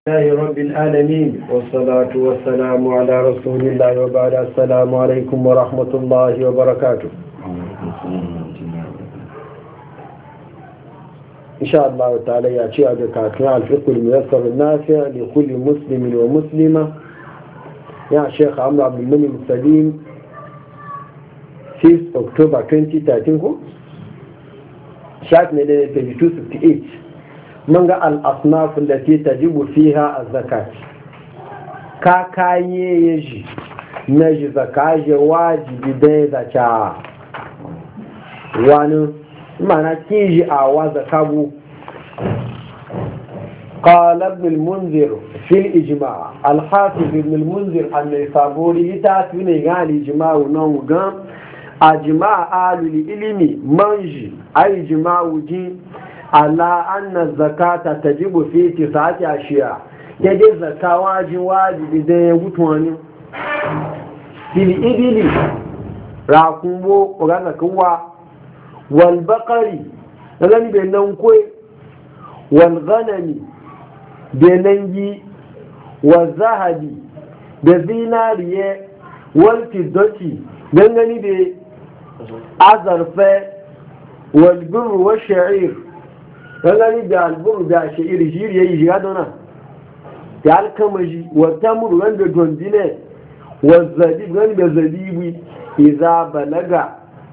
لله رب العالمين والصلاة والسلام على رسول الله وبعد. السلام عليكم ورحمة الله وبركاته. إن شاء الله تعالى يأتي بكاتنا الفقه الميسر النافع لكل مسلم ومسلمة يا شيخ عمرو عبد المنعم السليم 6 أكتوبر 2013 شاكنا لنا 268 من الأصناف التي تجب فيها الزكاة كاكاية يجي نجي زكاة واجب دين زكاة وانو معنى تيجي أعوى زكاة. قال ابن المنذر في الإجماع الحافظ ابن المنذر النيسابوري يتعرفون يقال الإجماع ونوغان أجماع آل العلم منجي أي إجماع وجين على أن الزكاة تجب في 9 أشياء. يجب الزكاة واجب دين يبطواني في الإبل راكمو وغنكوا والبقري غني بيننكوي والغنم بيننجي والذهب بزيناريه والفضة غني بأزرفة والبر والشعير غني بالبر بالشعير جير يجي غدنا يالكمجي والتمر غني بجندينه والزبيب غني بزبيبي إذا بلغ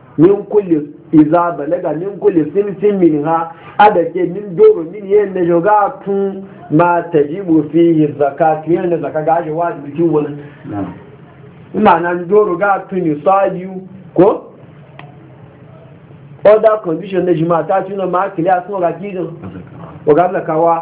من كل سنة منها أدك من دور من ين جوغات ما تجب فيه الزكاة ين الزكاة جاء واجب كيولا معنى دور غات نصاديو كو other condition na jima ta tuna ma kiliya sun ga kidin wa ga zakawa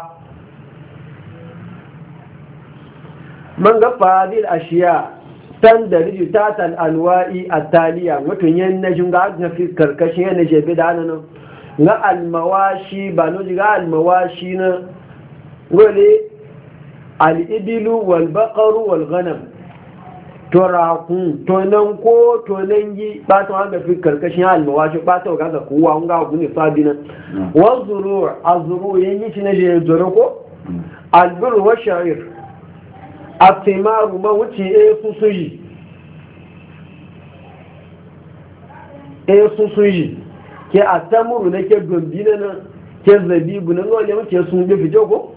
man ga fadil ashiya tan da riju tatal anwa'i at-taliya mutun yan najin ga na fi karkashin yana jebe da nan ga almawashi ba no ga almawashi na gole al-ibilu wal baqaru wal ghanam torakun tonan ko tonangi ba ta wanda fi karkashin almawashi ba ta ga kowa ga gune sabina wa zuru azuru yanyi shi na je zuru ko albir wa sha'ir atimaru ma wuce susuji ke atamuru ne ke gombina na ke zabibu na wale wuce sun bi fito ko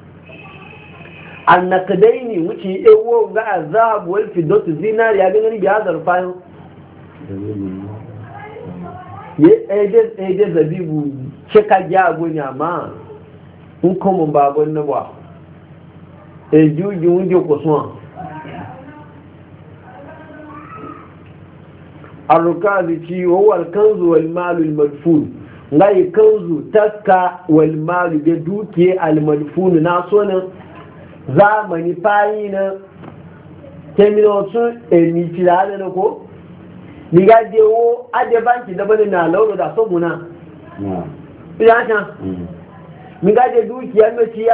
annakadaini wuce ewo ga azab wal fidot zinari ya ganin bi hazar fayin ede zabibu ce ka ja gonya ma in kuma babon na ba juji wunje kusurwa arrukazi ci wawar kanzu wal malu al-madfun ngai kanzu taska wal malu da dukiye al-madfun na sonin zamani fayi na terminatun emitila na ko niga dewo ade banki da bane na lauro da soguna ina ta niga de dukiya mace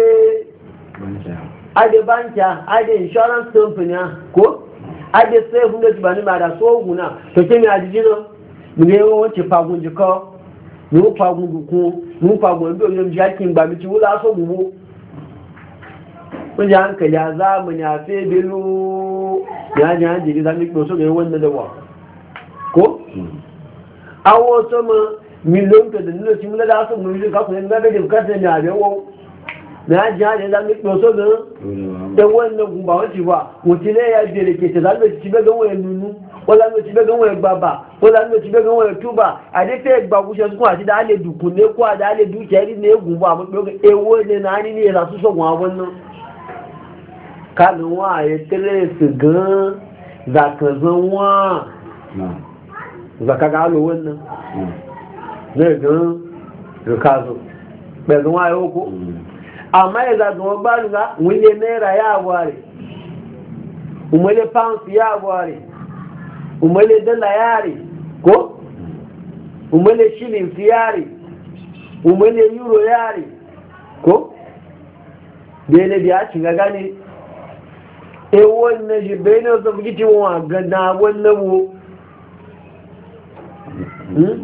ade banka ade insurance company ko ade sai hunde tibani ma da so guna to ke mi ajiji no mi le won ti fagun jiko mi o fagun dukun mi o fagun bi o yem jakin gba mi ti wula so gubo kun ja hankali a zamani a fe bilu ya ji hanji da mi ko so ga wannan da wa ko awo so ma miliyon to da nilo ti mu da so mu ka ko ne ga da bukatar ne a bewo na ji hanyar zami ɗoso ga ɗan wannan gumba wacce ba mutune ya biya da ke ta zami ci bai gan wayan nunu ko zami ci bai gan wayan baba ko zami ci bai gan wayan tuba a dai ta gba kushe su kuma ci da ale dukun ne ko da ale dukiya ne ya gumba a mutu ga ewo ne na hani ne ya zasu son wa wannan kanin wa ya tare su gan zakazan wa zaka galo wannan ne gan rikazo bai gan wa ya ko amma ya zaga wani bani ga wule naira ya ware umale pounds ya ware umale dala yare ko umale shillings yare umale euro yare ko bene biya ci ga gane e wannan shi bene da bugi wa gana wannan wo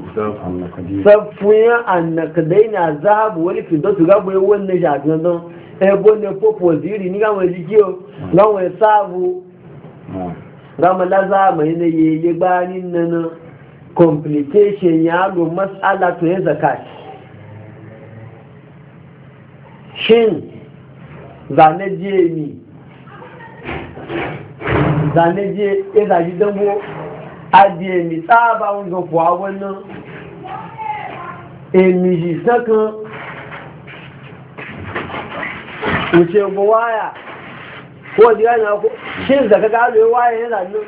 safuyan annakadai na zahabu wani fidatu gabo yi wannan shagan don ebo ne popo ziri ni gawo jikio gawo savu gama laza mai ne ye gbani nan complication ya go mas'ala to ya zakat shin zane je ina ji dango adiye mi tsaba wanda kuwa wannan emiji sakan wuce go waya ko diya na ko shin zaka ga alwe waya yana nan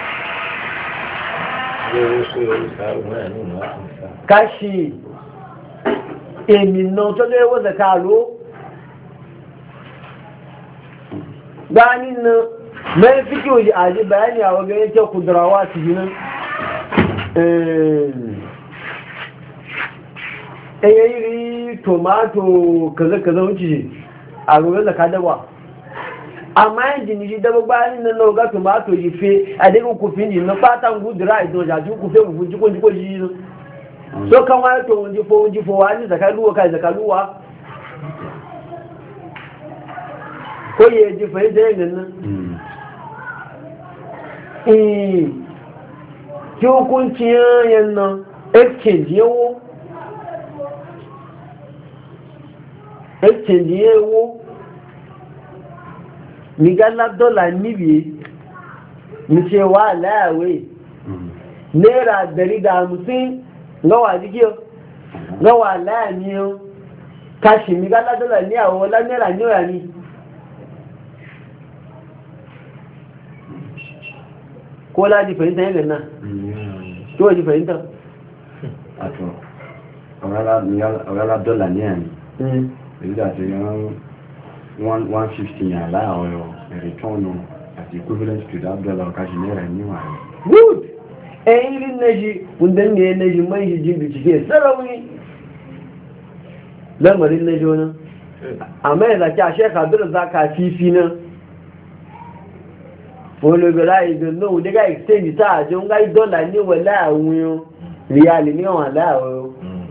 kashi emi no to le wo zaka lo gani na mai fiki waje aji bayani a wajen yake kudurawa su jinin ɗayayiri tomato kaza wuce a gobe zaka dawa amma yin jini shi daba bayan nan lauga tomato yi fe a daga kufin ji na fatan gudura a ido jaju kufe mu jiko ji so kan wani to wunji fo wani zaka luwa kai zaka luwa ko yi ji fahimta yin nan kí hukunci yẹn nan exchange yawo mi gala dọ́là níbi mi ṣe wà láàwẹ̀ náírà 150 lọ́wà jíkí lọ́wà láàmì káṣì mi gala dọ́là ní àwọ̀ ọlá náírà ní ọ̀yà ni ko laji fahimta yin nan to waje fahimta ato ọ̀rẹ́lá dọ́là ní àmì èyí àti yan 150 yàn láàrọ̀ ẹ̀rẹ̀tọ́nù àti equivalent to that dollar ọ̀káṣì náírà níwà rẹ̀ good ẹ̀yìn rí nẹ́jì kúndẹ̀ ní ẹnẹ́jì mọ́ ìjì bìtìkẹ́ sẹ́rọ̀wí lẹ́mọ̀rí nẹ́jì wọn àmẹ́ ìlàkí àṣẹ́kà bẹ̀rẹ̀ záka fífí náà olùgbèlà ìgbèlò òdígá exchange sáàjọ ń gáyí dọ́là ní wẹ̀lá àwọn ohun ríálì ní ọ̀wọ̀n láàrọ̀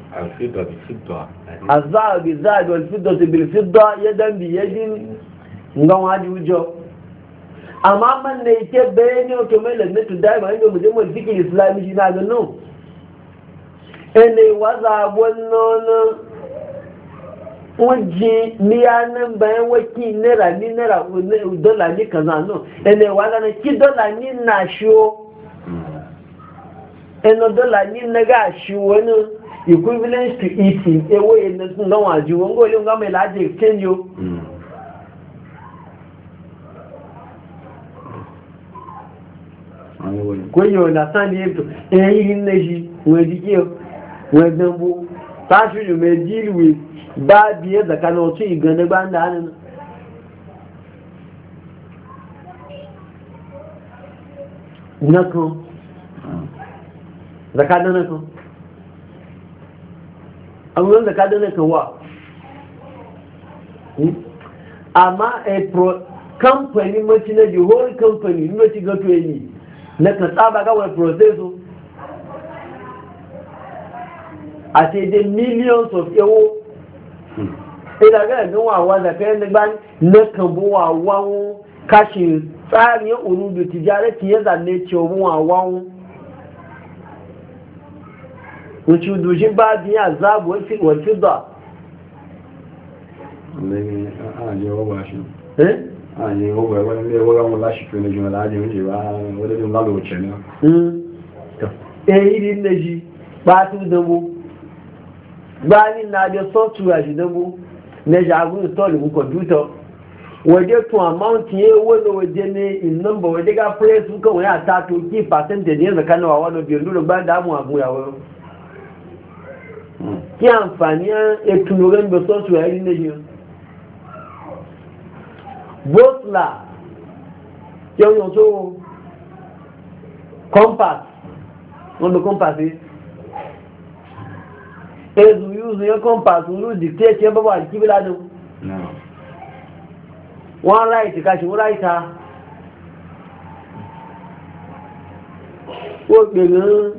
àzáàbì záàbì olùfídọ̀ ti bèèrè fídọ̀ yẹ́dẹ́mbì yẹ́dín ǹgbọ́n ajújọ àmá mọ́nà ìké bẹ́ẹ̀ ní òkè mẹ́lẹ̀ mẹ́tù dáìmọ̀ ní òmùdé mọ̀ ìfíkì ìsìlámi jì náà gánà ẹni wázà àwọn náà wọ́n jí ní àná bẹ̀rẹ̀ wọ́n kí náírà dọ́là ní kànáà náà ẹni wà lánàá kí dọ́là ní nàṣó ẹni dọ́là ní nàgà àṣíwọ́ ní equivalent to iti ewé ẹni tún lọ́wọ́ àjíwọ́ ń gbọ́lé ńgbàmọ̀ ìlàjì exchange o kò yíò nàtàn ní ètò ẹ̀yìn ní ẹ̀ṣì wọ́n díkẹ́ wọ́n dánbó sáṣùjù mẹ́jìlúwé ba biye tsakanin wasu igane ba da hannun na kan zakanin na kan abubuwan zakanin na kan wa amma a kamfani mace na the whole company mace gato yi na kan tsaba kawai proceso a ce dai millions of euro ìdàgbẹ́ ẹ̀gbẹ́ wọn àwọn àzàfẹ́ nígbà nẹ́kànbó àwọn káṣì tsarin olùdó ti járe tí yẹ́ zàlẹ́ tí ohun àwọn òṣìdó sí bá bí i àzáàbò wọ̀fídọ̀ ààyè ọwọ́ ẹwọ́ wọn láṣìfẹ́ ní jùlọ láàájẹ́ oúnjẹ wá wọ́n lálọ́ òṣẹ́ náà èyí rí lẹ́jì pàtó dánwó gbá ní nàájẹ́ sọ́tùwà sí dánwó lẹ́jà agúrù tọ́lù mú kọ̀dútọ̀ wọ́dé tún àmáùntì owó ní wọ́dé ní ìnàmbà wọ́dé ká pẹ́ẹ́sù kọ̀wé àtàtò kí pàṣẹ́ntẹ̀ ní ẹ̀zẹ̀ká náà wà lọ́bí olóòrò gbá dáàmù àgúnyàwó kí àǹfààní ètò lórí ẹgbẹ̀ sọ́tùwà rí lẹ́yìn bóòtùlà tí ó yàn tó compass wọ́n lo compass ezu yuzu ya compass lu dictate ya baba alkibla din one right kashi one right ha o gbegin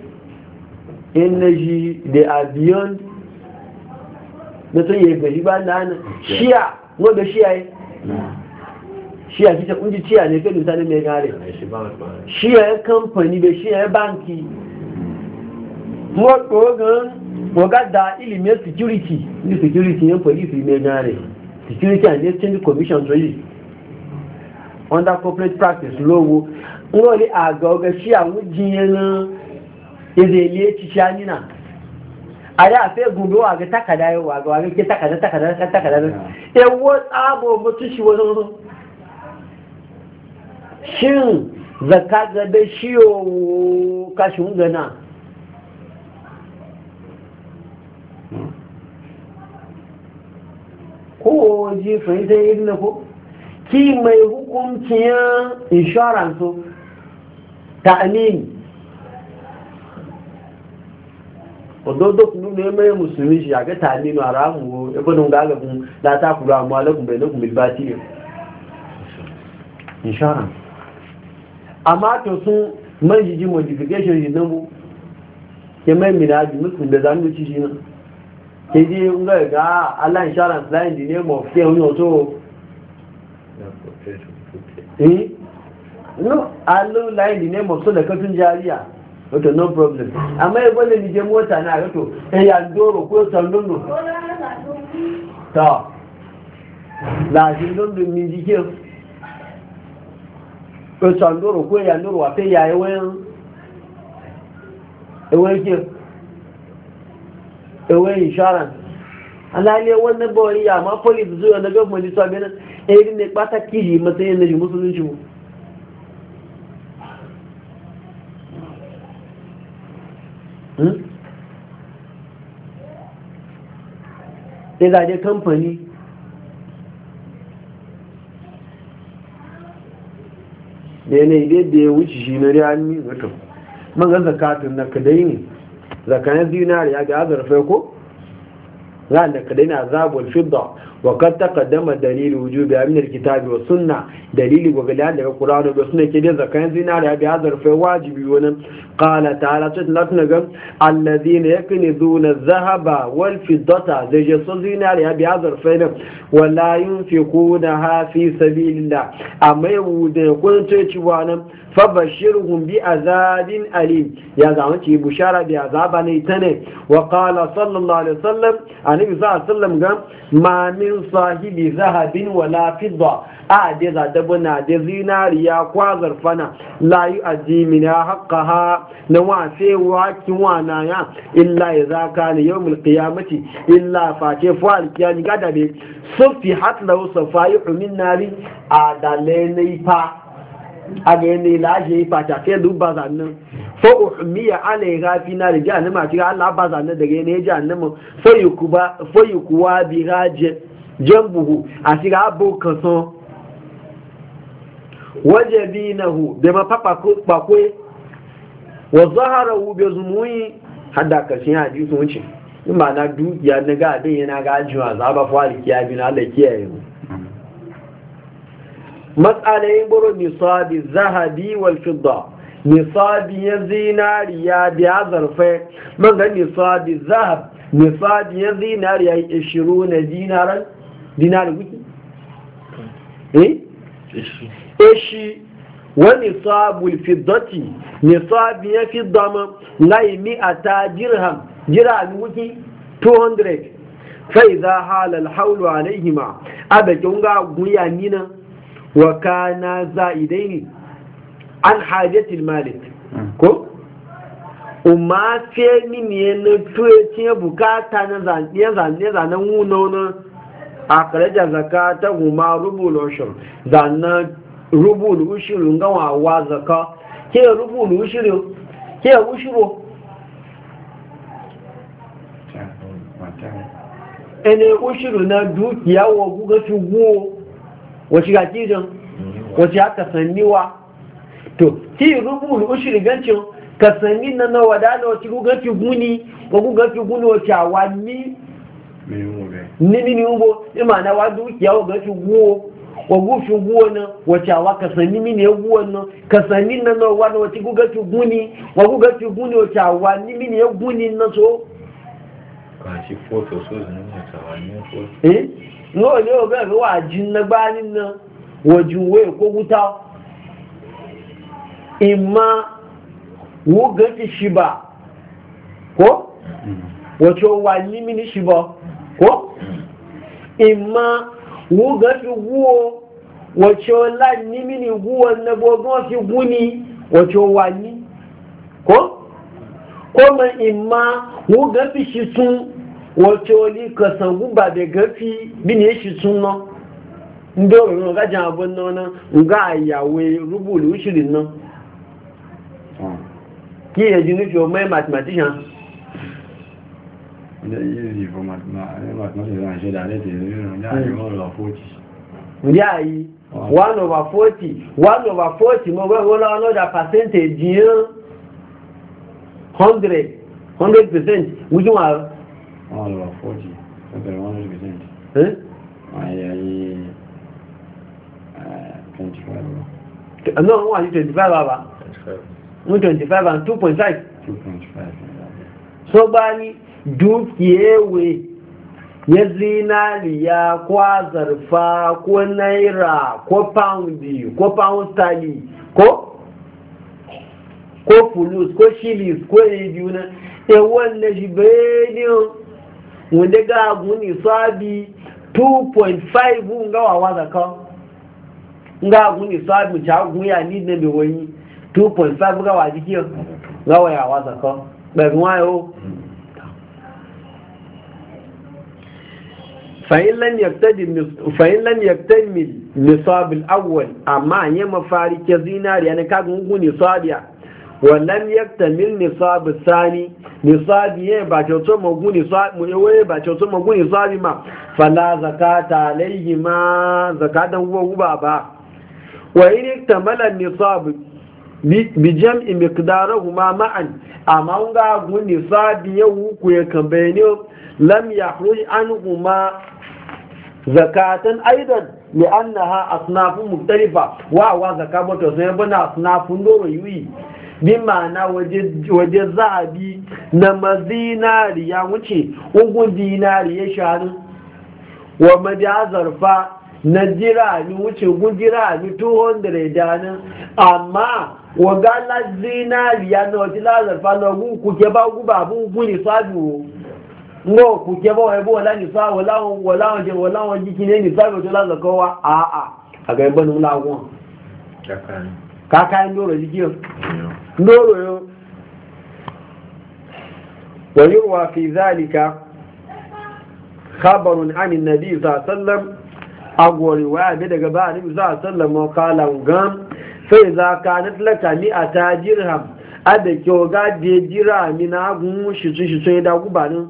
energy they are beyond the to ye gari ba nan shia ngo da shi yayi shi ya kita kunji ciya ne kai mutane mai gare shi ya kamfani da shi ya banki mo dogan waga da ilimin security ni security yan police mai gare security and exchange commission to yi under corporate practice lowo ngo li aga shi àwọn jiyan ezele ci shanina aya fe gundo aga takada yo aga ke takada ewo tsabo mutu shi wani shin zaka ga da shiyo kashin gana ko ji fahimta irin na ko ki mai hukunciyar insurance ta amini ododo kunu ne mai musulmi shi ga ta amini a ramu ibinin gagabin da ta kula amma alaikum bai nukun bilbati insurance amma to sun man jiji modification shi nan ke mai minaji musulmi da zanen ci shi nan ke ji ga Allah insurance line the name of say only also no Allah line the name of so da kafin jariya wato no problem amma ya bane ni je mota na ga to ya doro ko sandundo ta la sandundo min ji ke ko sandoro ko ya ndoro wa pe ya ewe insurance alale wannan boy ya ma police zuwa na government so abin irin ne bata kiji matsayin na musulunci mu sai da je company da yanayi da ya wuce shi na riyani zato man ga zakatun na kadai ne zakanin zinariya ga azarfai ko ran da kadai na zabul fidda wa kad taqaddama dalil wujubi min alkitabi wa sunna dalili wa galan daga qur'ani da sunna ke da zakanin zinariya ga azarfai wajibi wannan qala ta'ala tatlatna gam alladhina yaknizuna adh-dhahaba wal fiddata da jasu zinariya ga azarfai ne wala yunfiqunaha fi sabilillah amma yau da kun ce ci wannan fabashirhum bi azabin alim ya zama ce bushara bi azaba ne tane wa qala sallallahu alaihi wasallam annabi sallallahu alaihi wasallam ga ma min sahibi zahabin wala fidda a da za da buna da zinariya kwazar fana la yu'addi min haqqaha na wa sai wa kin wana ya illa idza kana yawmul qiyamati illa fa ke fa alkiyani gadabe sufi hatlahu safaihu min nari adalai fa a ga yanayi lashe fata sai duba zannan fa uhmiya alaiha fi nar jahannama cikin Allah ba zannan daga yanayi jahannama fa yukuwa bi gaje jambuhu a cikin abokan son wajabinahu da mafapa bakwai wa zaharahu bi zumuyi hadda kashin hadisi wuce in ma na dukiya na ga abin yana gajiwa zaba fa alkiyabi na Allah kiyaye mu matsalayin buru nisabi zahabi wal fidda nisabi ya zinariya da ya zarfe man ga nisabi zahab nisabi ya zinariya 20 dinaran dinari guki eshi wa nisabul fiddati nisabi ya fidda ma lai 100 dirham guki 200 fa idha hala al hawlu alaihima abakin ga guya nina wa kana za'idaini an hajjatil malik ko umma fe ni ne tuye tiye bukata na zanen wuno a karaja zakata huma rubul ushur zanen rubul ushur ngawa wa zaka ke rubul ushur ke ushuro ene ushuru na dukiya wa guga fi guwo wace ga kijin wace aka sanniwa to ki rubul ushri gancin ka sanni na nawa da wace gugaci guni ko gugaci guni wace awanni ni umbo ima wa dukiya wa gaci guwo wa gufi guwo na wace awa ka sanni mini ya guwo na ka sanni na nawa da wace gugaci guni wa gugaci guni wace awanni mini ya guni na so ka shi foto so zan yi tawanni ko no le o be wa jin na gba ni na woju we ko guta imma wo ga fi shiba ko wato wa ni mini shiba ko imma wo ga fi wo wato la ni mini wo na bogo fi guni wato wa ni ko ma imma wo ga fi shi sun wato li ka san guba da gafi bin ya shi sun no ndo ro ga jan abun no na nga yawe rubulu shirin no ki e jinu jo mai mathematician ne yi for mathematician je da ne te ya yo lo 40 ya yi 1/40 mo we wala another percentage 100% which one 1/40 okay 100% ai 25 no 25 baba 25 and 2.5 so bani dukiyewe ya zinariya ko zarfa ko naira ko poundi ko pound sterling ko fulus ko shillings ko yiduna wannan shi bayanin wanda ga guni sabi 2.5 nga wawa zaka nga guni sabi cha guya ni ne be wani 2.5 ga waji kiyo ga waya wa zaka ba gwayo فإن لم يكتمل نصاب الأول أما يما فارق زينار يعني كاغون نصابيا ولم يكتمل نصاب الثاني نصابي باتوتو مغون نصاب وي باتوتو مغون نصابي ما فلا زكاة عليه ما زكاة هو بابا وإن اكتمل النصاب بجمع مقدارهما معا أما غون نصابي يوكو يكمبينيو لم يخرج عنهما زكاة أيضا لأنها أصناف مختلفة وهو زكاة متوسطة أصناف دور يوي بمعنى وجه الذهبي نما زيناريا وشي وقل ديناريا شان ومدى ظرفا نجراني وشي وقل جراني 200 دانا أما وقال الزيناريا نوتي لا ظرفا نقول كتبا وقبابو وقل صادو ngo ku ke ba wai bo la ni sa wala jiki ne ni sa to la zakawa a ga ban la gon kaka ndoro jiki ndoro yo wa yurwa fi zalika khabarun an annabi sallallahu alaihi wasallam agwari wa bi daga ba annabi sallallahu alaihi wasallam qala gam sai za kanat laka ni atajirham ada kyo ga de jira mi na gun shi sai da gubanin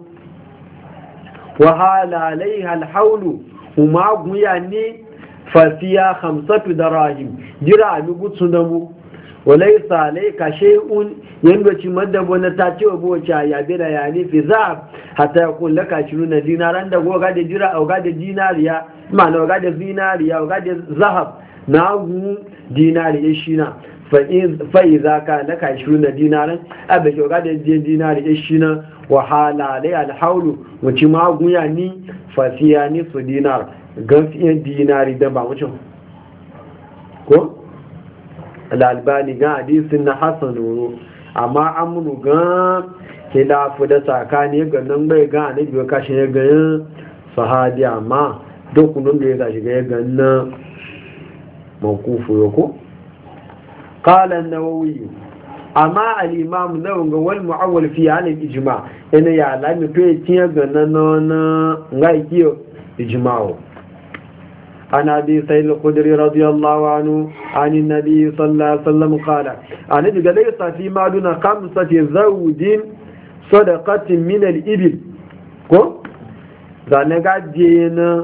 وحال عليها الحول وما غياني ففيها 5 دراهم جرا بيغوت سندمو وليس عليك شيء ينبغي مدبو نتاتي وبوچا يا بلا يعني في ذهب حتى يقول لك 20 دينارا da goga da jira au ga da dinariya ma'ana ga da zinariya ga da zahab na gu dinariya shina fa iza ka laka 20 dinaran abe ga da dinariya shina wahala dai alhaulu wace magunya ni fasiya ni su dinar gafiyan dinari da ba wucin ko al'albani ga hadisin na hassan nuru amma amuru ga khilafu da tsakani ga nan bai ga annabi ba kashin ya ga sahabi amma dokunan da ya gashi ga ya ga nan mawkufu yoko qala an-nawawi amma al-imam nawawi ga wal mu'awwal fi al-ijma' ina ya lami to ya tiya ga nan ga kiyo ijma'u ana bi sayyid al-khudri radiyallahu anhu ani nabi sallallahu alaihi wasallam qala ani daga laysa fi ma duna khamsati zawjin sadaqatin min al-ibil ko zane ga je na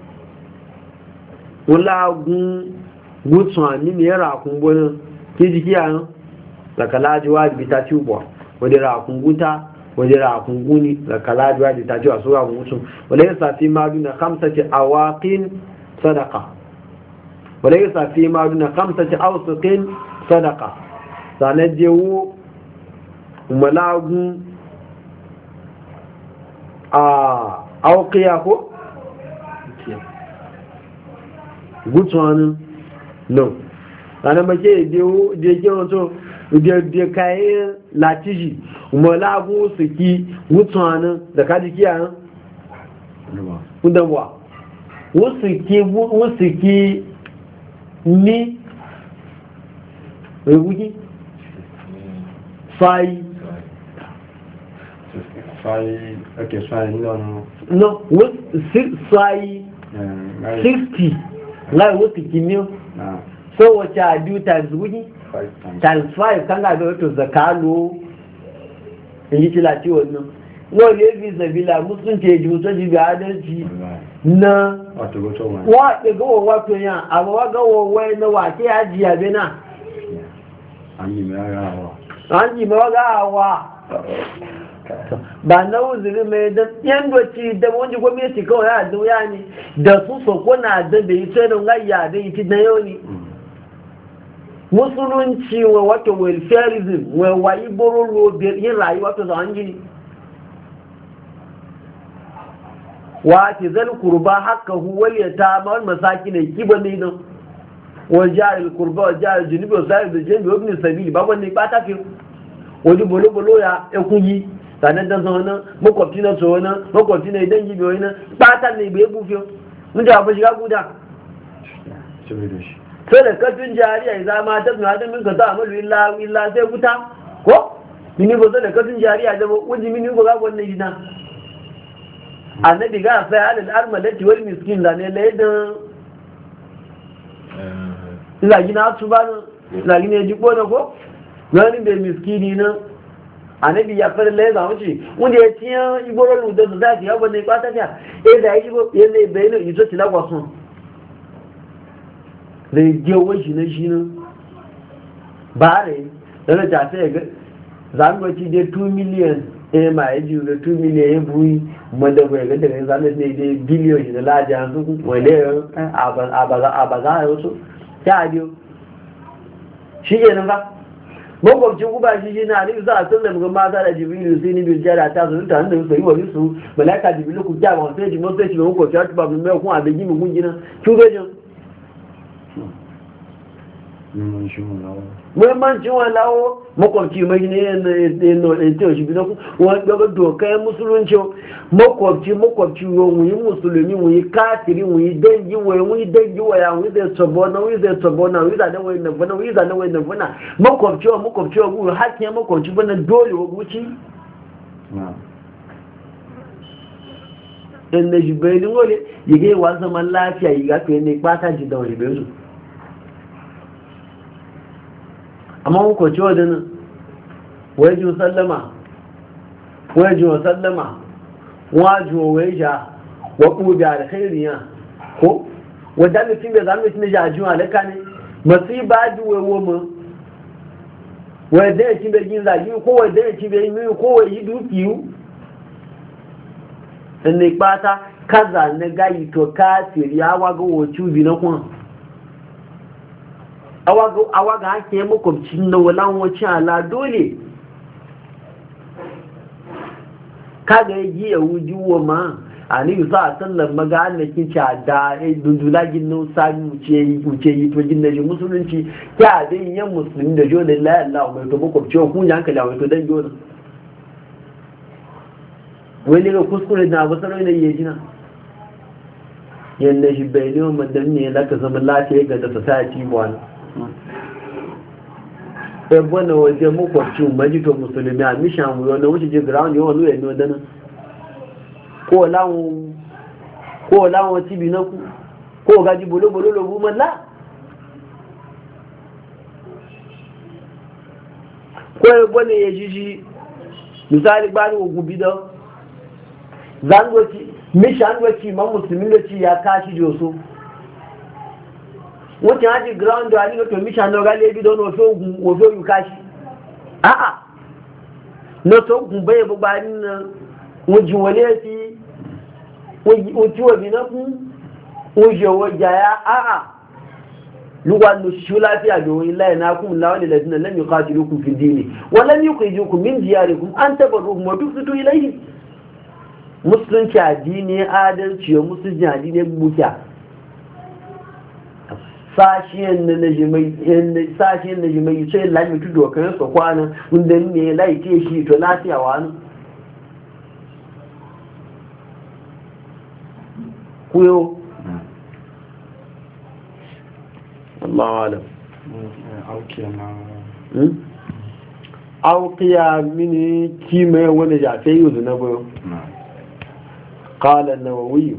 ulagun gutsun ni ne ra kun bonin kiji kiyan zakalaji wajibi ta ci ubuwa wadda rakun guta wadda rakun guni zakalaji wajibi ta ci wasu rakun mutum wadda ya safi maduna kamsace awaƙin sadaka wadda ya safi maduna kamsace ausukin sadaka zanen jewo malagun a auƙiya ko? gutsuwanu no ana make je ke wato je kayan latiji umalagu suki gutsuwanu da kaji kiyayen udawa wusuki ni wuki sai okay sai no sai 60 lai wusuki ni so wace a do times wuki times 5 kan ga da wato zakalo in yi tilati wannan yau ne bi zabila musulunci ya ji musulunci ga adalci na wa ɗaga wato ya amma wa ga wawai na wake ya ji yabe na an yi mai gawa ba na wuzuri mai da yan doci da wani gwamnati kawai ya duya ne da su soko na da bai tsarin gayya da iti na yau ne musulunci wa wato welfareism wa wayi boro yin rayuwa to zaman gini wa ke zan kurba haka huwal ya ta mawar masaki ne kiba ne don wa jari kurba wa jari junubi wa sa'ir da jami wabin sabili ba wanda ba ta fi wani bolo-bolo ya kunyi sanar da zaune makwabci na tsohon makwabci na idan gibi wani ɓatan ne bai bufe mun da abu shiga guda sai da kafin jariya ya zama ta suna ta minka ta amalu illa sai wuta ko mini ba sai da kafin jariya zama wajen mini ba ga wannan gida annabi ga sai halal armalati wal miskin da ne laidan lagi na su ba lagi ne jiko da ko wani bai miskini na annabi ya fara laidan wuce wanda ya tiya iboro da su zaki ya bane kwata ta da ya jibo yana bai ne yuto tilagwa sun zai gewa shi na ba ne daga ta sai ga zangoci dai 2 million ma ya ji da 2 million ya buyi madawa ga daga zanen ne dai biliyon da laji an su wale a ba za a yi wasu ta adiyo shi ke nan ba makwabcin guba shi na nufi za a sun da mugan mata da jibilu sai ni biyu jara ta sun tare da su yi wani su malaka jibilu ku ja wani sai jimon sai shi mai makwabci har tuba mai kun abin gimi kun gina tubejin muhimmancin wani lawo makwabci mai ne yana tewa shi biyu wani gaba dokai musulunci makwabci wuyi musulmi wuyi kafiri wuyi dangi wuyi dangi waya wuyi zai sabona wuyi zane wuyi nafana wuyi zane wuyi nafana makwabci wa wuyi hakin makwabci bana dole wa guci inda shi bai ni wale yi gai wa zaman lafiya yi gafi ne kwata ji da wani bai su amma ko ciwo da nan wajin sallama wajo waja wa kuda da khairiya ko wanda mutum bai zama mutum da ajiyar alaka ne masiba ji wewo mu wanda ya ci bai yin zagi ko wanda ya ci bai yi ko wai yi dukiyu ne pata kaza na gayi to kafir ya waga wocu bi na kun awaga ake makwabcin na walan wacin ala dole kaga ya ji ya wuji wa ma a ni za a sallar maga annakin ci a da ya dundula ginin sami wuce yi to gina ji musulunci ya dai yan musulmi da jo da la Allah mai to makwabci kun yankali mai to dan jo da wani ga kuskure da abu sarai ne ya jina yanda shi bai ne madan ne da ka zama lafiya ga da society wani ebe na waje makwabci majito musulmi a mishan wuyo na wuce je ground yawon luya ne wadana ko lawon tibi na ku ko gaji bolo-bolo lobu malla ko ebe ne ya jiji misali gbani ogun bidan zangoci mishan goci ma musulmi da ci ya kashi joso wọ́n ti hàn ti ground wa ní ọ̀tọ̀ mission náà rálé bí lọ́nà òfin òyìn káṣí àà lọ́tọ̀ ògùn bẹ́yẹ̀ gbogbo nínú wọ́n jí wọlé sí wọ́n tí wọ́n bí náà fún wọ́n yọ wọ́n jàyà àà lúwa ló ṣíṣú láti àjò ilá ẹ̀ náà kún láwọn ilẹ̀ sínú lẹ́mí ká ti lókun fi dí ni wọ́n lẹ́mí kò ìjọ kùn mí jìyà rẹ̀ kún án tẹ́bọ̀ rò mọ̀ duk fito ilẹ̀ yìí musulunci àdínì adalci musulunci àdínì gbùkà sashiyan na jimai sai lamitu dokar su kwana wanda ne laike shi to lafiya wani kuyo Allah alam aukiya mini kima wani jafe yi na bayo قال النووي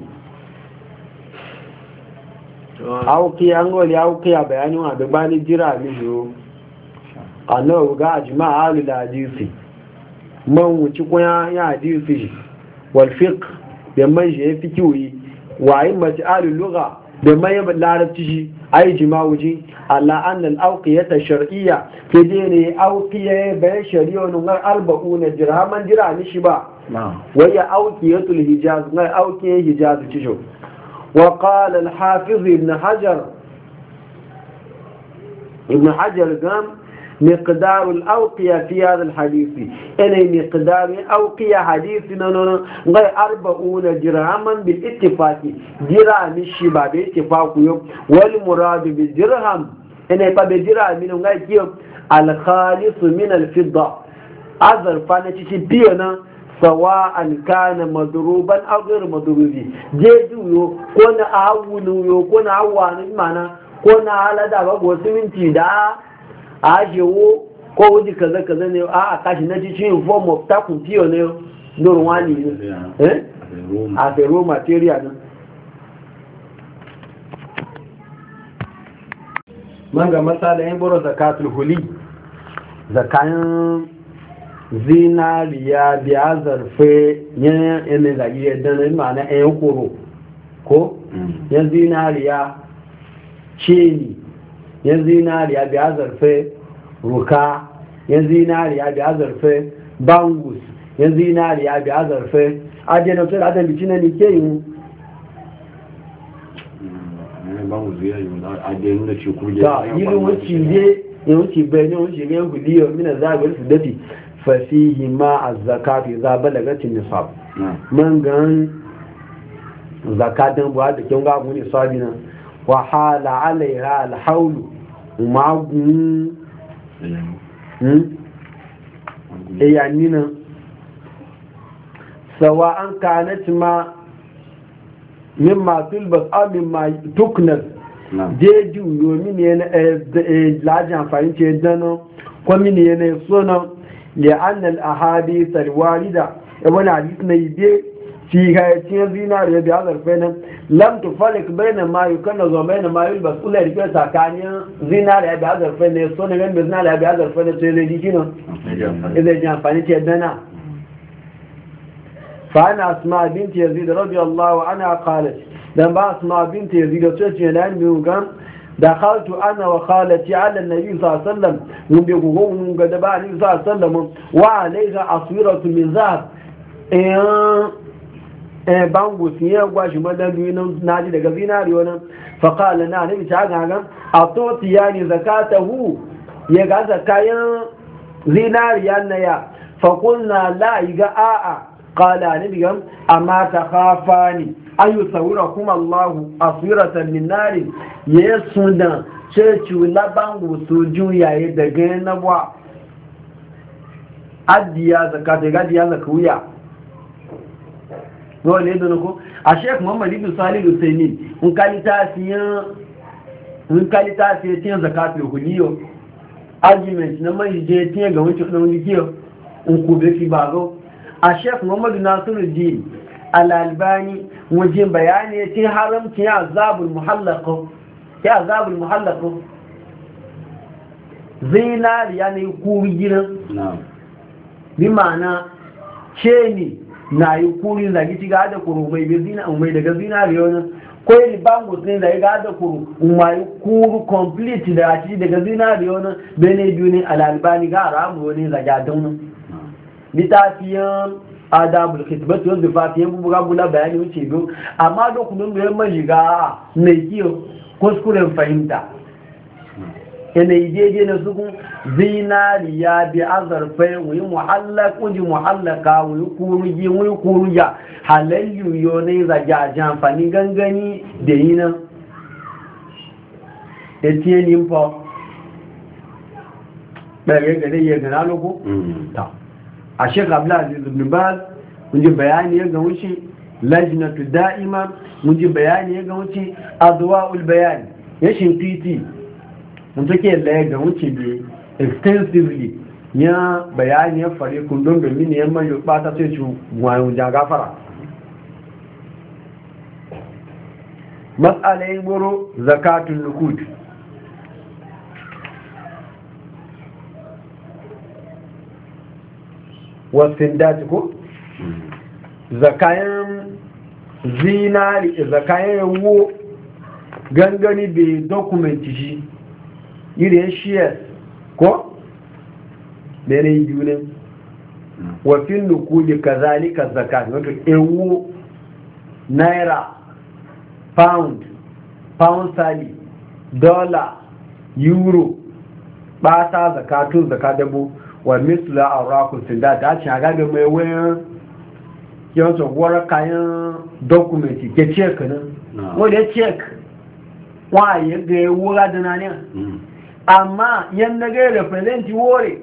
aukiya ngoli aukiya bayanin wa bani jira mijo annahu ga ajma alu hadisi man wuci kuma ya hadisi wal fiqh da man je fikiwi wa immat alu lugha da man ya larabci shi ai jima'uji ala anna al auqiyata shar'iyya kije ne auqiya bayan shari'a ngar 40 dirhaman dirami shi ba وهي أوكية الحجاز ما أوكية الحجاز تشوف وقال الحافظ ابن حجر قام مقدار الأوقية في هذا الحديث إن مقدار أوقية حديثنا غير 40 درهما بالاتفاق درهم الشباب باتفاق والمراد بالدرهم إن يبقى بدرهم من غير الخالص من الفضة أذر فانتشي بينا sawa'an kana madruban aw ghayr madrubi je juyo ko na awunu yo ko na awani mana ko na halada ba go siminti da ajewo ko wuji kaza kaza ne a kashi na cikin form of takun tiyo ne don wani a the raw material ne manga masala yin boro zakatul huli zakayan zinariya biya zarfe yana zagi yadda na ma'ana ɗayan koro ko yan zinariya ceni yan zinariya biya zarfe ruka yan zinariya biya zarfe bangus yan zinariya biya zarfe ajiyar da wasu adam bici na nike yi ta yi wuce ne ya wuce bai ne wuce ne huliyo mina zagar su dafi fasihi ma a zakatu za balagatin nisab man gan zakatan buwa da kin gabu ne sabina wa hala alaiha alhaulu magun eyanina sawa an kanat ma mimma tulbas aw mimma tuknaz jeju yomi ne na laji amfani ce dano ko mini ne sona لأن الأحاديث الواردة وانا حديثنا يدي في غايتين زينار بهذا الفن لم تفرق بين ما يكنز وبين ما يلبس كل رجال ساكانيا زينار بهذا الفن يصون غير بزنار بهذا الفن تريدي كنا إذا جاء فانيتي يدنا فأنا أسماء بنت يزيد رضي الله عنها قالت لما أسماء بنت يزيد وتشي الآن بيوغان دخلت انا وخالتي على النبي صلى الله عليه وسلم يقولون قد بقى النبي صلى الله عليه وسلم وعليها عصيرة من ذهب bangu sun yi gwashi madadu na ji daga zinari wani faƙala na nabi ta gagan a toti ya ne zakatahu ya ga zakayen zinariya na ya faƙulna la'ayi ga a'a ƙala nabi gan amma ta kafa ne an yi saura kuma allahu a suratan minari ya yi sunan ceci labangu su juyaye daga yanawa adiya zakata ga adiya zakawiya wọ́n lè dọ́nà kó a sheik muhammad ibn salih al-usaini ń kálítà sí tí yẹn zakatul huliyo argument na mai je tí yẹn ga wancan ɗan wani kiyo ń kò bẹ́ fi ba zo a sheik muhammad nasiruddin al-albani wajen bayani tí haramci ya azabul muhallaka zinariya ne kuri gidan bi ma'ana ce ne na yi kuri zagi ci ga da kuru mai daga zinari wani ko yi bangus ne da ya ga da kuru mai kuru complete da ci daga zinari wani bene biyu ne alalbani ga ramu wani zagi a daunin littafiyan adabul khitbat yau da fatiyan bubuga bula bayani wuce biyu amma dokunan da ya majiga mai kiyo kuskuren fahimta yanayi daidai na sukun zinariya bi azarfai wuyi muhallaka wuyi kuruya halallu yau ne zage a jamfani gangani da yi nan etiye nimpo ɓare gare ya gana loko ta a shek abdulaziz ibn baz mun ji bayani ya ga wuce lajnatu da'ima mun ji bayani ya ga wuce adwa'ul bayani ya shimfiti mun take laye ga wuce bi extensively ya bayani ya fare kun don domin ya man yo bata sai ci gwayo ja gafara mas'alai goro zakatul nukud wasin daji ko zakayan zinari zakayan yawo gangani bai dokumenti shi irin shiyar ko mere yi biyu ne wafin nukuli kazalika zakat wato ewu naira pound sali dollar euro ba ta zakatun zakadabo wa misla aurakul sinda ta ci aga da mai wayan yawanci gwara kayan dokumenti ke cek nan wadda cek waye ga ya wura da naniya amma yan na ga representi wore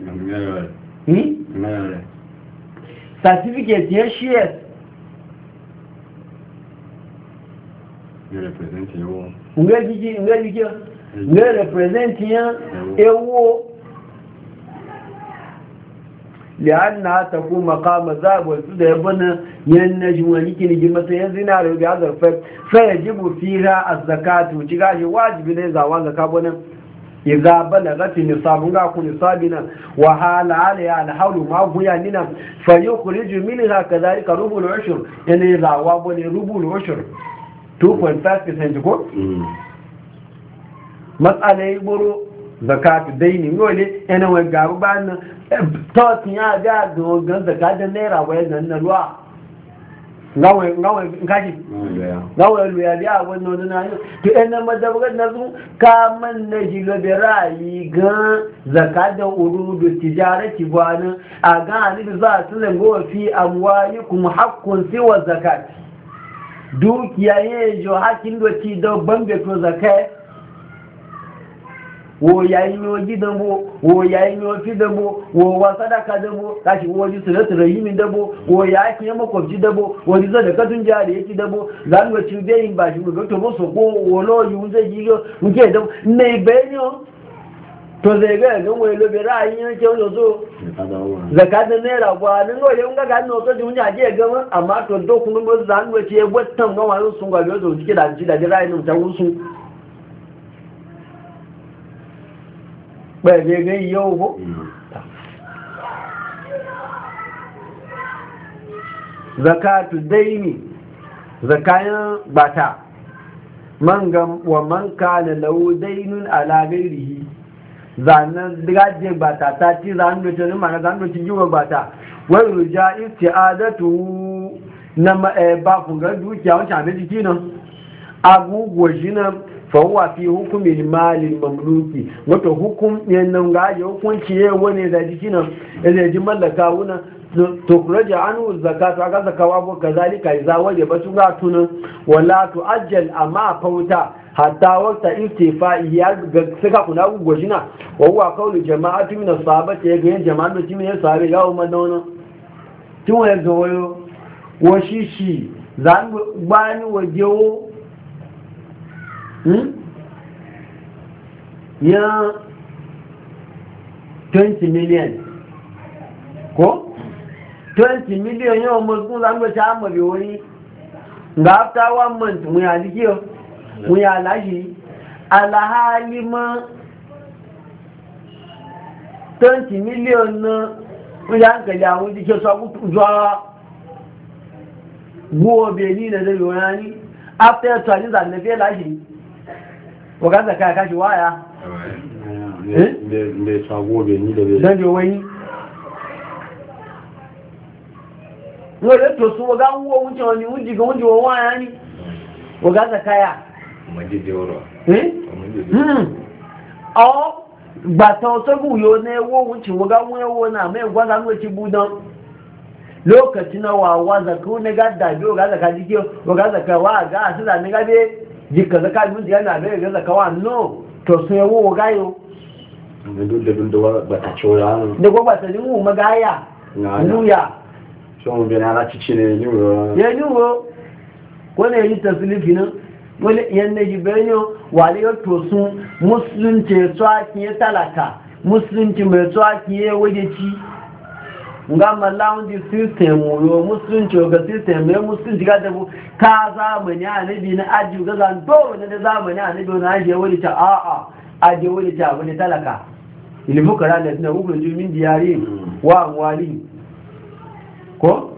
certificate ya shares nga jiki nga representi ya ewo لأنها تكون مقام ذاب والسودة يبنى ينجم ولكن جمسة ينزينا له بهذا الفرق فيجب فيها الزكاة وتقاش واجب لذا وان زكاة إذا بلغت نصاب نقول نصابنا وحال عليها الحول ما هو يعنينا فيخرج منها كذلك ربع العشر يعني إذا وابني ربع العشر 2.5% كون مسألة يقولوا zakatu daini ngole ena we garu ban to tiya ga do gan zakatu naira we nan na ruwa ngawe ngaji ngawe lu ya dia wannan na to ena madabga na su ka man na jilo da rayi ga zakatu urudu tijarati bwana aga ni za su zango fi amwalikum haqqun siwa zakat dukiya yejo hakin do ti do bambe to zakat wo yayi no gidamo wo yayi no fidamo wo wasadaka dabo kashi wo ji salatu rahimin dabo wo ya ki makwabci dabo wo ji da katun jari yake dabo zan ga ci dai ba shi ga to musu ko wo lo yu zai ji go muke da ne benyo to zai ga ga wo lo be ra'ayin yake wo so zakatun ne rabwa nan go le ga no to ji mun je ga amma to do kun go zan ga ci watan ga wani sun ga zo cike da ji da ra'ayin ta wusu bai zai gai yau ba zakatu daini zakayan bata wa man kana lahu dainun ala ghairihi zanan gaje bata ta ci zan do tun ma zan do ci jiwa bata wai ruja isti'adatu na ba ku ga dukiya wancan da jiki nan agugo shi nan fawwa fi hukumin malin mamluki wato hukum yannan gaje hukunci ya wani da jiki nan da ji mallaka wuna to kuraja anu zakatu aka zakawa ko kazalika idza wajaba tunga tunan wala tuajjal amma fauta hatta waqta istifa'i ya ga saka kuna gojina wa huwa qawlu jama'atu min as-sahabati ya ga jama'an da cimin sahabe ya umma dauna tun ya ga wayo wa shishi zan bani wajewo ya 20 million ko 20 million yau mulkun zan ga ta amare wani ga after 1 month mu ya dikiyo mu ya lashi alhalima 20 million na mu ya hankali a wani dike su zuwa gobe ni da zai yi after 20 zan na fiye lashi wakaza kaya kashi waya ne sago be ni da be dan yo wani wole to su waga wo wuce wani wuji ga wuji waya ni wakaza kaya majide oro gbata osogu yo ne wo wuce waga wo na mai gwaza mu ci budan lokaci na wawa zaku ne ga da biyo ga zaka dike wakaza ka wa ga su da ne ga be jika zaka mun yana da ga zakawa no to sai wo gayo da dun ba ta cewa da goba ta mu magaya nuya so mun bena la cici ne ni wo ya ni wo ko ne yi taslifi nan wani yanne jibenyo wali to sun musulunci tsaki ya talaka musulunci mai tsaki ya waje ci nga malawun system yo musulunci ga system ya musulunci ga da ka zamani annabi na aji ga zan do ne da zamani annabi na aji wani ta aji wani ta wani talaka ilifu kara da na uku min diyari wa amwali ko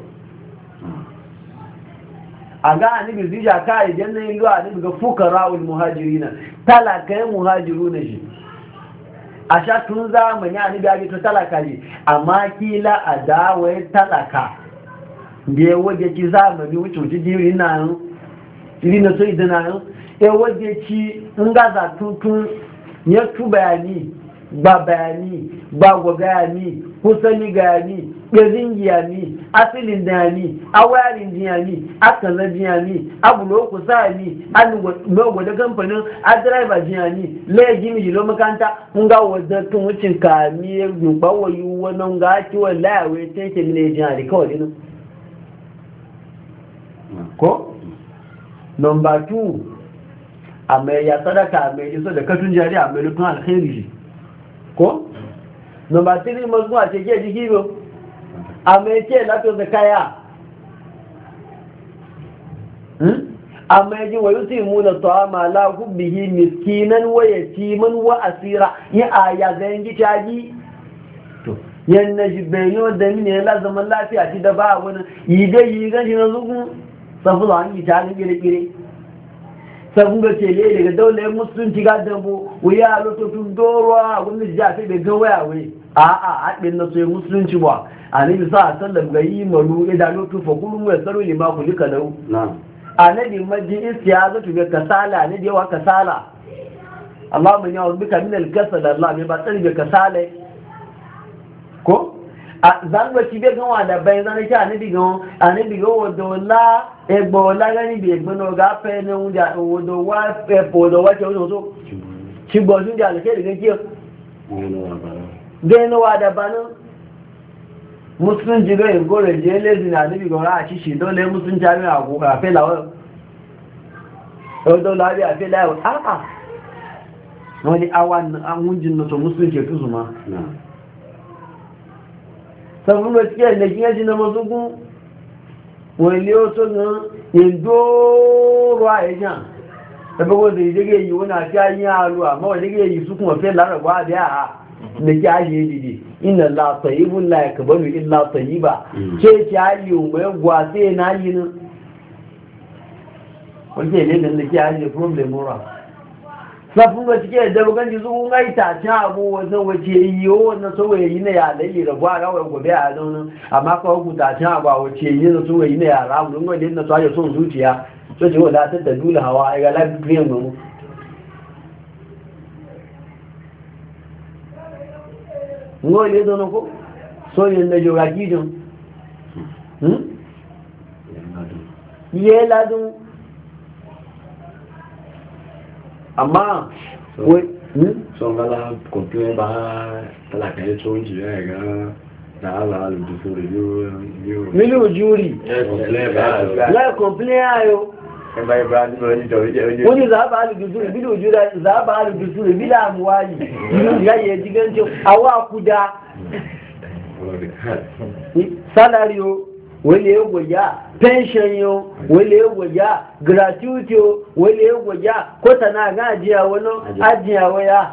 aga annabi zija ka idan ne lo annabi ga fukara wal muhajirina talaka ya muhajiruna shi a sha tun zamani a nibi ake to talaka ne amma kila a dawai talaka da ya waje ci zamani wuce wuce jiri na yan iri na so idana yan ya waje ci in gaza tuntun ya tu bayani ba bayani ba gwa bayani kusani gani gazin giyani asilin dani awarin jiyani akaza jiyani abulo kusani logo da kamfanin a driver jiyani laji mi jilo makanta nga wadda tun wucin kami ya gba wayu wannan ga ki wallahi take ne jiyani kawai din ko number 2 amma ya sadaka mai iso da katun jari a mai lutun alkhairi ko number 3 mazu a ce ke jiki biyu a mai ce lato da kaya a mai ji wa yusi mu da ta'ama la hubbihi miskinan wa yatiman wa asira yi aya zan gi caji to yanna ji bayo da mine la zaman lafiya ci da ba wani yi dai yi ganji na zugun sabu an yi ta gire sabon ga tele daga daular musulunci ga dambo wuya a lokacin dorowa wani jafi bai ga waya wai a haɗin na soyi musulunci ba a nabi sa a sallam ga yi maru idan lokacin fakulun ya tsaro ne ma ku duka nau a nabi majin istiya zatu ga kasala ne da yawa kasala Allah mun yawon bika min alkasala Allah mai ba tsari ga kasala ko a zangoci bai ganwa da bayan zanen ki a nabi ga wadda wala egbo lagani bi egbo no ga pe ne unja odo wa pe podo wa che odo chi bo unja le ke de ki geno wa da banu muslim jiga en gore je le zina ni bi gora chi shi do le muslim jami a go ga pe la odo la bi a pe la no ni awan an unjin no to muslim ke tuzuma sabu mo tiye ne kinji na mozugu wọ́n ilé ó tó náà ìdóòrò àìyàn ẹgbẹ́gbẹ́ òsè ìdégé yìí wọ́n àti ayé àlú àmọ́ ìdégé yìí súnkún ọ̀fẹ́ lárọ̀gbọ́ àdé àà lèkí ayé dìde iná látọ̀ ìbú láìkàbọ́nù ìlàtọ̀ yìí bà kéèkì ayé òmò ẹgbọ́ àti ẹ̀nà ayé náà wọ́n jẹ́ ilé lèkí ayé problem rà safin ga cike da bugan ji zuwa ngai ta ci abu wannan wace yi wannan so waye ne ya dai da gwa ga wai gobe a don amma ka ku ta ci abu wace yi ne so waye ne ya ra mun ga din na so ya son zuciya so ji wala ta da dula hawa ai ga lafiyan mu ngo le don ko so yin da yoga gidon ye ladun amma son gala complain ba talaka ya tsohon ji ya ga da ala aludufu mili ojúri láì complain ayo wọ́n ni zaɓa aludufu rẹ̀ bílò ojúri zaɓa aludufu rẹ̀ bílò àmúwáyì ya yẹ jígáncin awọ́ àkúdá salary o wale ya gwaja pension yo wale ya gwaja gratuity yo wale ya gwaja ko tana ga ajiya wani ajiya waya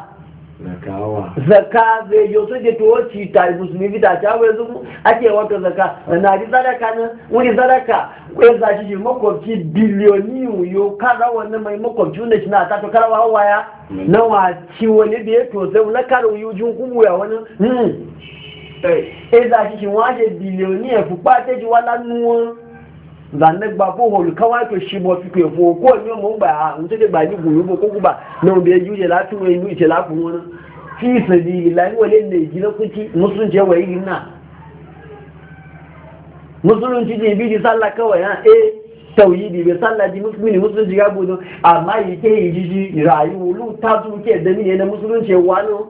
zaka zai yo so je to ci ta musulmi bida ta wai zumu ake wato zaka na di sadaka nan wani sadaka ko za shi makwabci biliyoni yo kada wannan mai makwabci ne na ta to karawa waya nawa ci wani da ya to sai na karo yujin kubu ya wani za shi waje biliyoni ya fi ɓata ji wala nuwa zanen ba ko holu kawai to shi bo fi ko ko ni mo gba n te gba ni guru bo ko ba no be juje la tu we ni ce la ku wona fi sabi la wale ne ji na kuci musun je wai na musulun ci je bi di sallah kawai ha tauhidi bai sallaji musulunci ga budo amma yake yi jiji rayu lu ta su ke da mine na musulunci wano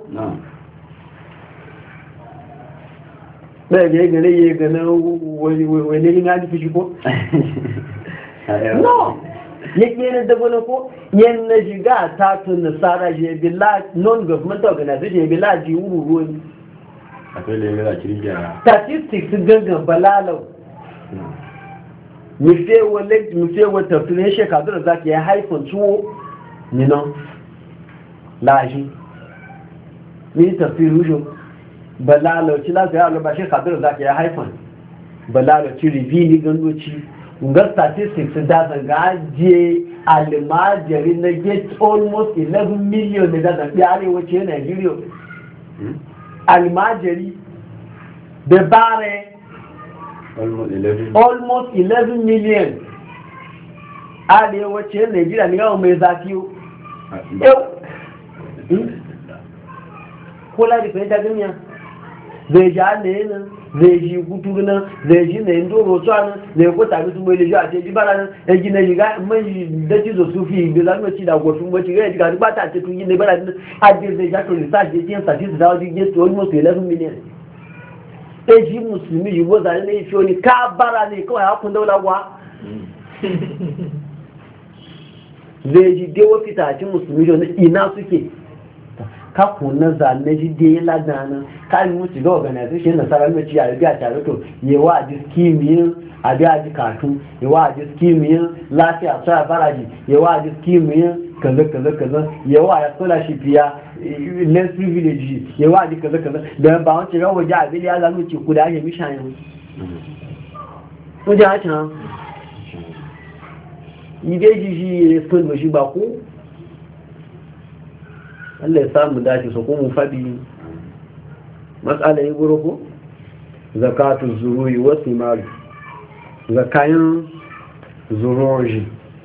da ga gane ya gane wani ina ji fushi ko no yake ne da bane ko yan na shiga ta tun nasara je billah non government organization billah ji wuru ne akwai lele da kirgiya statistics gangan balalau mufewa tafiye shekaru da zaki ya haifin tuwo ninan laji ni tafiye rusho balalauci lafiya alubar shekaru da zaki ya haifin balalauci rivini gandoci ga statistics da zanga ajiye alimajari na get almost 11 million da zaɓi arewacin nigeria alimajari da bare almost 11 million arewacin nigeria ni yawon mai zafi kula da fahimta duniya zai ji alayi zai ji gutu nan zai ji na indo rotu nan zai kwata musu mai leji a ce ji bara nan ya ji na shiga mai da ci zo sufi bai zama ci da gwafin wacce ga ya jiga duk ba ta ce tun yi na bara nan adiyar zai ja to research ya tiyan statistics da wajen get to almost 11 million eji musulmi yi boza ne yi fiye ka bara ne kawai hakun daula wa zai ji dewa fitacin musulmi yi ina suke kakun na zane ji dai ladana kan mutu ga organization na sarar mace ya biya tare to yawa a jiskimiyin a biya ji katu yawa a jiskimiyin lafiya tsaya baraji yawa a jiskimiyin kaza yawa ya scholarship ya less privilege yawa ji kaza da ba wance ga waje a bil ya zanu ce ku da ake mishayin waje a can yi dai shi sun ba shi ba ku Allah ya samu dace su kuma faɗi matsala yi guru ko zakatun zuruyi wasu maru zakayin zuroji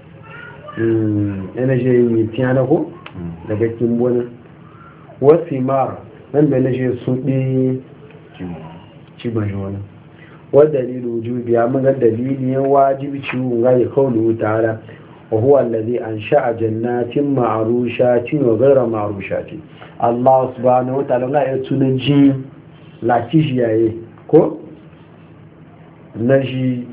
yana je yi tiyana ko daga kimbona wasu maru nan da na je sun ɗi cibin wani wadda dalilu jubiya mun ga dalilin wajibi ciwon ga ya kawo ta'ala وهو الذي أنشأ جنات معروشات وغير معروشات الله سبحانه وتعالى لا يتنجي لا تجيه كو نجي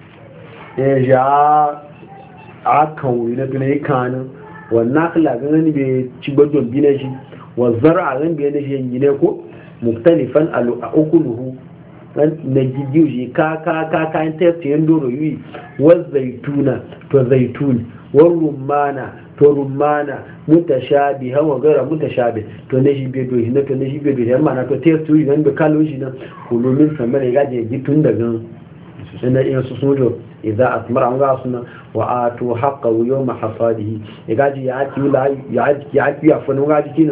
يجا أكوي نبني كان والنخل غني بتشبدون بنجي والزرع غني بنجي ينجيكو مختلفا أكله na gidiyoyi ka kayan tafsirin doro yi wa zaituna to zaitun wa rumana to rumana mutashabi hawa gara mutashabi to ne shi bedo shi na to ne shi bedo yamma na to tafsiri nan da kaloji na kulumin samar ya gaje gitun daga ina iya su sojo idza asmara an ga suna wa atu haqqa yawma hasadihi ya gaje ya aki la ya aki ya fanu gaje kina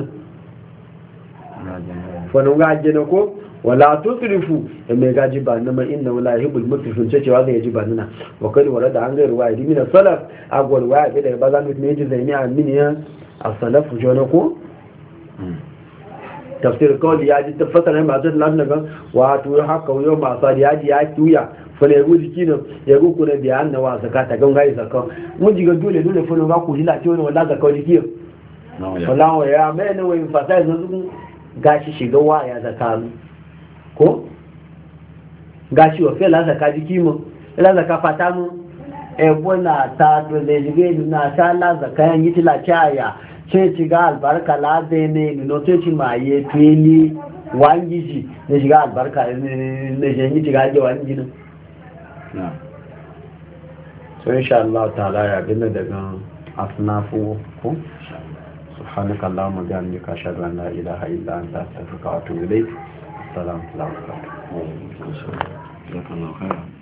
fanu gaje na ko wala tusrifu mai gaji ba nama inna wala yuhibbul musrifin ce cewa zai ji ba nuna wa kai warada an gairu wa idina salaf agwal wa da ba za mu ne ji zaini a miniya as-salaf jona ko tafsir kawai ya ji tafsira ma zai lafiya ga wa to haka yau ma sa ya ji ya kiya fa ne guji kino ya guku da biyan na wa zakata gan gai zakka mun ji ga dole fa ga ku hila ce wala zakka ji kiyo wallahi ya mai ne wai fasai zuzu gashi shiga wa ya zakalu ko gashi wa fe lazaka jiki mu lazaka fata mu bona ta to le jige na ta lazaka yan yi tilachaya ce ci ga albarka la de ne no ce ci maye fili wangiji ne shiga albarka ne je yi tiga je wangiji na so insha Allah ta'ala ya binne daga asnafu ko سبحانك اللهم وبحمدك اشهد ان لا اله الا انت استغفرك واتوب اليك السلام عليكم ورحمه الله وبركاته